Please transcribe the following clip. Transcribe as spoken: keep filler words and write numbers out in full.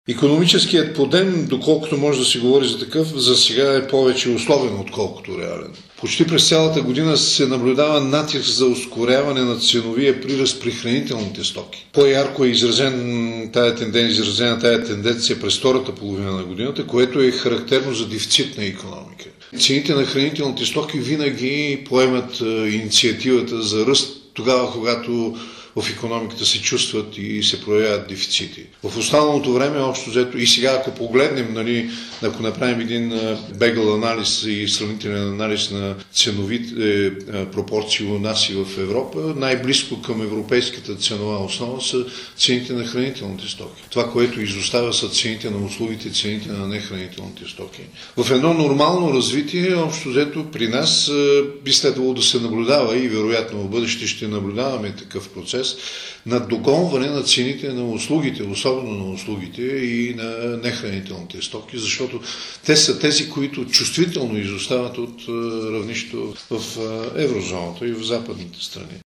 Икономическият подем, доколкото може да се говори за такъв, за сега е повече условен, отколкото реален. Почти през цялата година се наблюдава натиск за ускоряване на ценовия прираст при хранителните стоки. По-ярко е изразен тая тенденция, изразена тая тенденция през втората половина на годината, което е характерно за дефицитна икономика. Цените на хранителните стоки винаги поемат инициативата за ръст тогава, когато в икономиката се чувстват и се проявяват дефицити. В останалото време, общо взето, и сега ако погледнем, нали, ако направим един бегъл анализ и сравнителен анализ на ценовите пропорции у нас и в Европа, най-близко към европейската ценова основа са цените на хранителните стоки. Това, което изостава, са цените на услугите, цените на нехранителните стоки. В едно нормално развитие, общо взето, при нас би следвало да се наблюдава и вероятно в бъдеще ще наблюдаваме такъв процес на догонване на цените на услугите, особено на услугите и на нехранителните стоки, защото те са тези, които чувствително изостават от равнището в еврозоната и в западните страни.